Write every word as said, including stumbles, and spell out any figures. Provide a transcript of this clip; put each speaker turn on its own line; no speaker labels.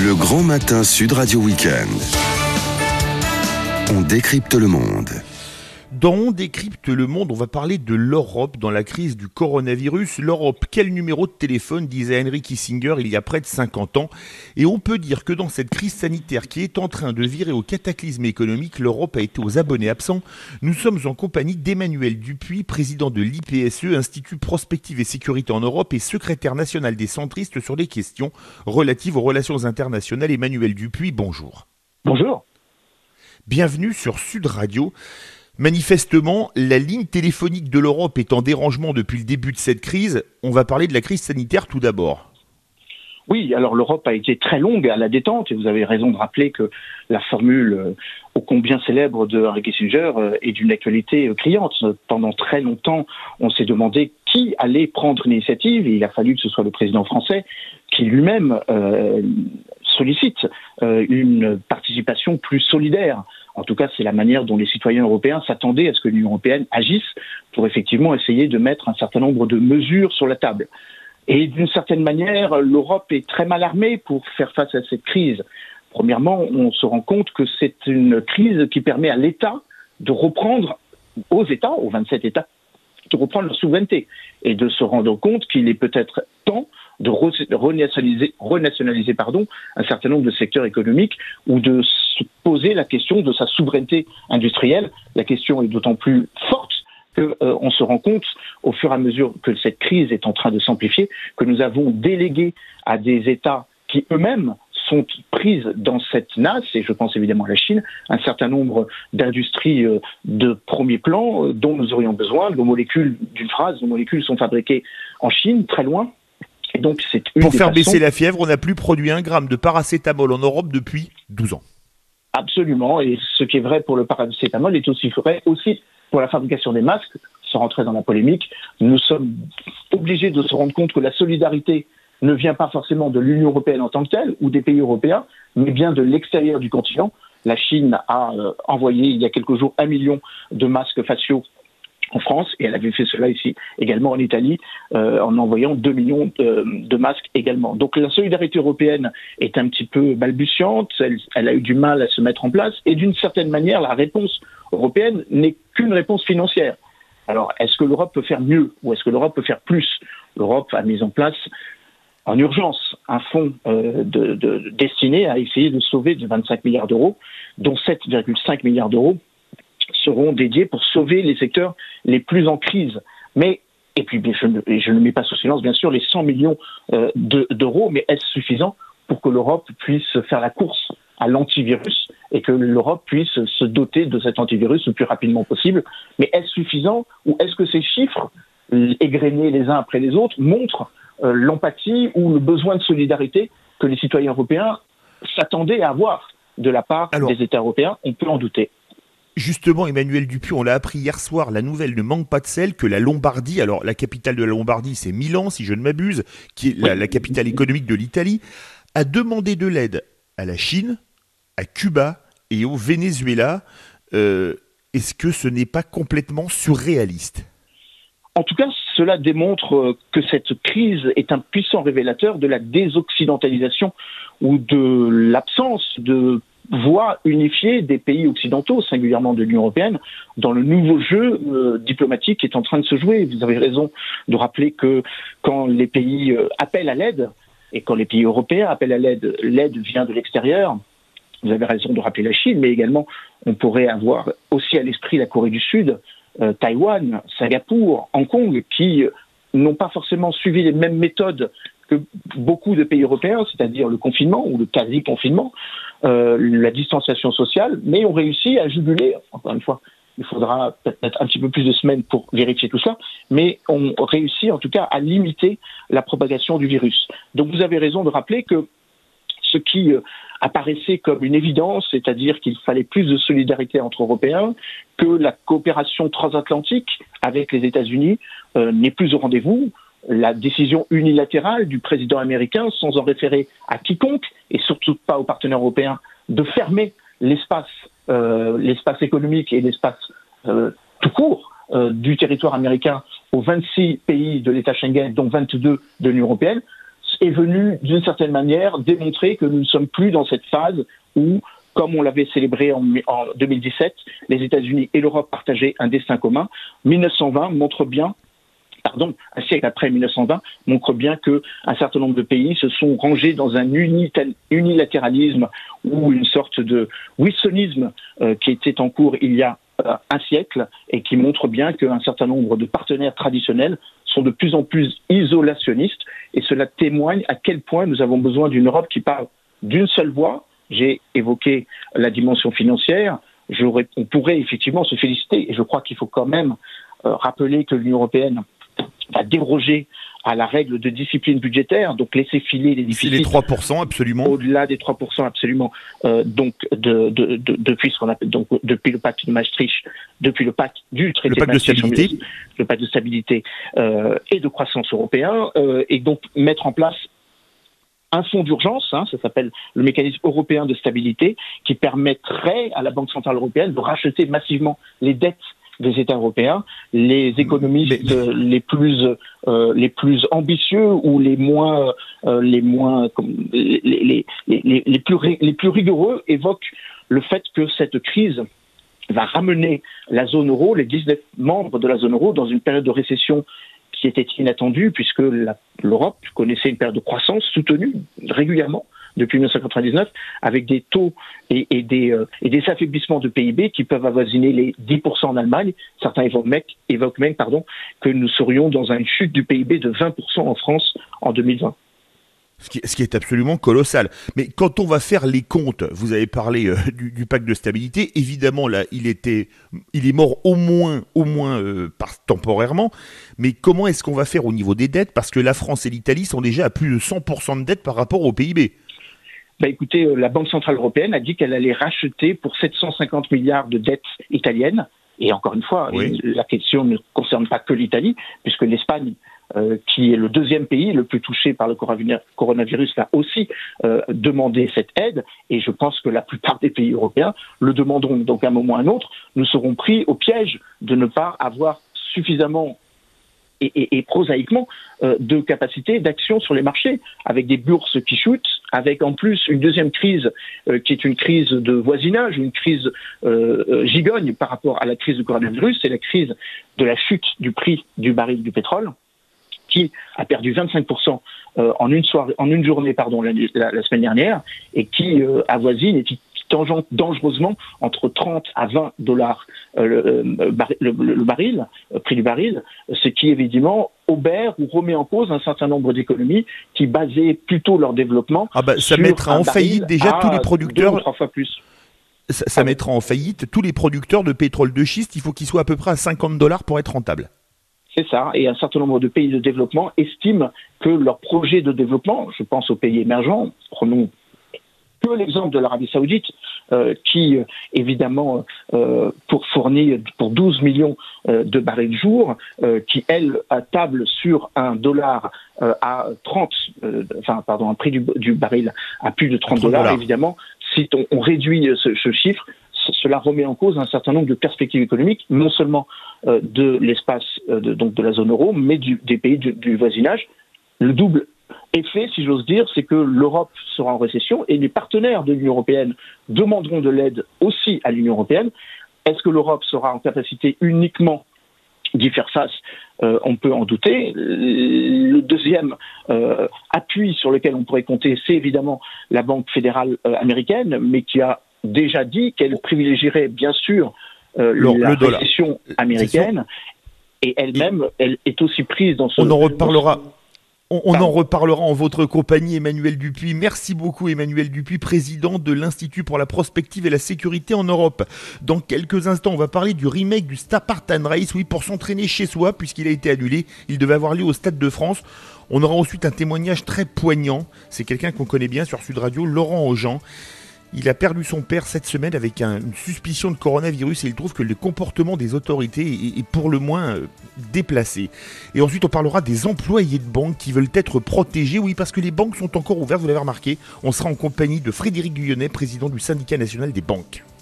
Le grand matin Sud Radio Week-end. On décrypte le monde.
Dans On décrypte le monde, on va parler de l'Europe dans la crise du coronavirus. L'Europe, quel numéro de téléphone, disait Henry Kissinger il y a près de cinquante ans. Et on peut dire que dans cette crise sanitaire qui est en train de virer au cataclysme économique, l'Europe a été aux abonnés absents. Nous sommes en compagnie d'Emmanuel Dupuis, président de l'I P S E, Institut Prospective et Sécurité en Europe, et secrétaire national des centristes sur les questions relatives aux relations internationales. Emmanuel Dupuis, bonjour.
Bonjour.
Bienvenue sur Sud Radio. Manifestement, la ligne téléphonique de l'Europe est en dérangement depuis le début de cette crise. On va parler de la crise sanitaire tout d'abord.
Oui, alors l'Europe a été très longue à la détente et vous avez raison de rappeler que la formule euh, ô combien célèbre de Henry Kissinger euh, est d'une actualité euh, criante. Pendant très longtemps, on s'est demandé qui allait prendre l'initiative et il a fallu que ce soit le président français qui lui-même euh, sollicite euh, une participation plus solidaire. En tout cas, c'est la manière dont les citoyens européens s'attendaient à ce que l'Union européenne agisse pour effectivement essayer de mettre un certain nombre de mesures sur la table. Et d'une certaine manière, l'Europe est très mal armée pour faire face à cette crise. Premièrement, on se rend compte que c'est une crise qui permet à l'État de reprendre, aux États, aux vingt-sept États, de reprendre leur souveraineté et de se rendre compte qu'il est peut-être temps de renationaliser, renationaliser pardon, un certain nombre de secteurs économiques ou de se poser la question de sa souveraineté industrielle. La question est d'autant plus forte qu'on euh, se rend compte, au fur et à mesure que cette crise est en train de s'amplifier, que nous avons délégué à des États qui eux-mêmes sont prises dans cette nasse, et je pense évidemment à la Chine, un certain nombre d'industries euh, de premier plan euh, dont nous aurions besoin. Nos molécules, d'une phrase, nos molécules sont fabriquées en Chine, très loin. Et donc, c'est une
Pour
des
faire
façons...
baisser la fièvre, on n'a plus produit un gramme de paracétamol en Europe depuis douze ans.
Absolument, et ce qui est vrai pour le paracétamol est aussi vrai aussi pour la fabrication des masques. Sans rentrer dans la polémique, nous sommes obligés de se rendre compte que la solidarité ne vient pas forcément de l'Union européenne en tant que telle ou des pays européens, mais bien de l'extérieur du continent. La Chine a euh, envoyé il y a quelques jours un million de masques faciaux en France, et elle avait fait cela ici également en Italie, euh, en envoyant deux millions de, de masques également. Donc la solidarité européenne est un petit peu balbutiante, elle, elle a eu du mal à se mettre en place, et d'une certaine manière, la réponse européenne n'est qu'une réponse financière. Alors, est-ce que l'Europe peut faire mieux, ou est-ce que l'Europe peut faire plus? L'Europe a mis en place en urgence un fonds euh, de, de, destiné à essayer de sauver de vingt-cinq milliards d'euros, dont sept virgule cinq milliards d'euros seront dédiés pour sauver les secteurs les plus en crise. Mais, et puis je ne, je ne mets pas sous silence bien sûr les cent millions euh, de, d'euros, mais est-ce suffisant pour que l'Europe puisse faire la course à l'antivirus et que l'Europe puisse se doter de cet antivirus le plus rapidement possible? Mais est-ce suffisant, ou est-ce que ces chiffres, égrenés les uns après les autres, montrent euh, l'empathie ou le besoin de solidarité que les citoyens européens s'attendaient à avoir de la part Alors, des États européens? On peut en douter.
Justement, Emmanuel Dupuis, on l'a appris hier soir, la nouvelle ne manque pas de sel, que la Lombardie, alors la capitale de la Lombardie, c'est Milan, si je ne m'abuse, qui est la, la capitale économique de l'Italie, a demandé de l'aide à la Chine, à Cuba et au Venezuela. Euh, est-ce que ce n'est pas complètement surréaliste ?
En tout cas, cela démontre que cette crise est un puissant révélateur de la désoccidentalisation ou de l'absence de voie unifiée des pays occidentaux, singulièrement de l'Union européenne, dans le nouveau jeu euh, diplomatique qui est en train de se jouer. Vous avez raison de rappeler que quand les pays euh, appellent à l'aide, et quand les pays européens appellent à l'aide, l'aide vient de l'extérieur. Vous avez raison de rappeler la Chine, mais également on pourrait avoir aussi à l'esprit la Corée du Sud, euh, Taïwan, Singapour, Hong Kong, qui euh, n'ont pas forcément suivi les mêmes méthodes que beaucoup de pays européens, c'est-à-dire le confinement ou le quasi-confinement, euh, la distanciation sociale, mais ont réussi à juguler, encore une fois, il faudra peut-être un petit peu plus de semaines pour vérifier tout ça, mais ont réussi en tout cas à limiter la propagation du virus. Donc vous avez raison de rappeler que ce qui euh, apparaissait comme une évidence, c'est-à-dire qu'il fallait plus de solidarité entre Européens, que la coopération transatlantique avec les États-Unis euh, n'est plus au rendez-vous. La décision unilatérale du président américain, sans en référer à quiconque, et surtout pas aux partenaires européens, de fermer l'espace, euh, l'espace économique et l'espace euh, tout court euh, du territoire américain aux vingt-six pays de l'État Schengen, dont vingt-deux de l'Union européenne, est venu, d'une certaine manière, démontrer que nous ne sommes plus dans cette phase où, comme on l'avait célébré en, en deux mille dix-sept, les États-Unis et l'Europe partageaient un destin commun. mille neuf cent vingt montre bien, pardon, un siècle après mille neuf cent vingt, montre bien qu'un certain nombre de pays se sont rangés dans un unilatéralisme ou une sorte de wilsonisme euh, qui était en cours il y a euh, un siècle et qui montre bien qu'un certain nombre de partenaires traditionnels sont de plus en plus isolationnistes, et cela témoigne à quel point nous avons besoin d'une Europe qui parle d'une seule voix. J'ai évoqué la dimension financière. J'aurais, on pourrait effectivement se féliciter, et je crois qu'il faut quand même euh, rappeler que l'Union européenne va déroger à la règle de discipline budgétaire, donc laisser filer les déficits.
C'est les trois pour cent, absolument.
Au-delà des trois pour cent, absolument. Euh, donc, de, de, de, depuis ce qu'on appelle, donc, depuis le pacte de Maastricht, depuis le pacte du traité
le pacte de, de stabilité,
le pacte de stabilité euh, et de croissance européen, euh, et donc mettre en place un fonds d'urgence, hein, ça s'appelle le mécanisme européen de stabilité, qui permettrait à la Banque centrale européenne de racheter massivement les dettes des États européens, les économistes mais, mais... les plus euh, les plus ambitieux ou les moins euh, les moins comme, les, les, les, les plus les plus rigoureux évoquent le fait que cette crise va ramener la zone euro, les dix-neuf membres de la zone euro, dans une période de récession qui était inattendue, puisque la, l'Europe connaissait une période de croissance soutenue régulièrement depuis mille neuf cent quatre-vingt-dix-neuf, avec des taux et, et, des, euh, et des affaiblissements de P I B qui peuvent avoisiner les dix pour cent en Allemagne. Certains évoquent même, évoquent même pardon, que nous serions dans une chute du P I B de vingt pour cent en France en deux mille vingt.
Ce qui, ce qui est absolument colossal. Mais quand on va faire les comptes, vous avez parlé euh, du, du pacte de stabilité, évidemment là, il était, il est mort au moins, au moins euh, par, temporairement. Mais comment est-ce qu'on va faire au niveau des dettes? Parce que la France et l'Italie sont déjà à plus de cent pour cent de dettes par rapport au P I B.
Bah écoutez, euh, la Banque centrale européenne a dit qu'elle allait racheter pour sept cent cinquante milliards de dettes italiennes. Et encore une fois, oui. La question ne concerne pas que l'Italie, puisque l'Espagne, euh, qui est le deuxième pays le plus touché par le coronavirus, a aussi euh, demandé cette aide. Et je pense que la plupart des pays européens le demanderont. Donc à un moment ou à un autre, nous serons pris au piège de ne pas avoir suffisamment et, et, et prosaïquement euh, de capacité d'action sur les marchés, avec des bourses qui chutent, avec en plus une deuxième crise euh, qui est une crise de voisinage, une crise euh, gigogne par rapport à la crise du coronavirus, c'est la crise de la chute du prix du baril du pétrole, qui a perdu vingt-cinq pour cent euh, en une soirée, en une journée, pardon, la, la, la semaine dernière, et qui euh, avoisine et qui tangente dangereusement entre trente à vingt dollars euh, le, le, le, le baril, le prix du baril, ce qui évidemment obère ou remet en cause un certain nombre d'économies qui basaient plutôt leur développement.
Ah bah, ça mettra en faillite déjà tous les producteurs.
Deux ou trois fois plus.
Ça, ça mettra en faillite tous les producteurs de pétrole de schiste. Il faut qu'ils soient à peu près à cinquante dollars pour être rentables.
C'est ça, et un certain nombre de pays de développement estiment que leurs projets de développement, je pense aux pays émergents, prenons que l'exemple de l'Arabie Saoudite, euh, qui, euh, évidemment, euh, pour fournir pour douze millions euh, de barils jour, euh, qui, elle, table sur un dollar euh, à trente, euh, enfin, pardon, un prix du, du baril à plus de trente dollars, évidemment, si on, on réduit ce, ce chiffre, cela remet en cause un certain nombre de perspectives économiques, non seulement euh, de l'espace, euh, de, donc de la zone euro, mais du, des pays du, du voisinage. Le double effet, si j'ose dire, c'est que l'Europe sera en récession et les partenaires de l'Union européenne demanderont de l'aide aussi à l'Union européenne. Est-ce que l'Europe sera en capacité uniquement d'y faire face? euh, On peut en douter. Le deuxième euh, appui sur lequel on pourrait compter, c'est évidemment la Banque fédérale euh, américaine, mais qui a déjà dit qu'elle privilégierait bien sûr euh, le, la le récession américaine, et elle-même, elle est aussi prise dans ce...
On en reparlera... On, on en reparlera en votre compagnie, Emmanuel Dupuis. Merci beaucoup, Emmanuel Dupuis, président de l'Institut pour la prospective et la sécurité en Europe. Dans quelques instants, on va parler du remake du Spartan Race, oui, pour s'entraîner chez soi, puisqu'il a été annulé. Il devait avoir lieu au Stade de France. On aura ensuite un témoignage très poignant. C'est quelqu'un qu'on connaît bien sur Sud Radio, Laurent Aujean. Il a perdu son père cette semaine avec un, une suspicion de coronavirus et il trouve que le comportement des autorités est, est pour le moins euh, déplacé. Et ensuite, on parlera des employés de banque qui veulent être protégés. Oui, parce que les banques sont encore ouvertes, vous l'avez remarqué. On sera en compagnie de Frédéric Guyonnet, président du syndicat national des banques.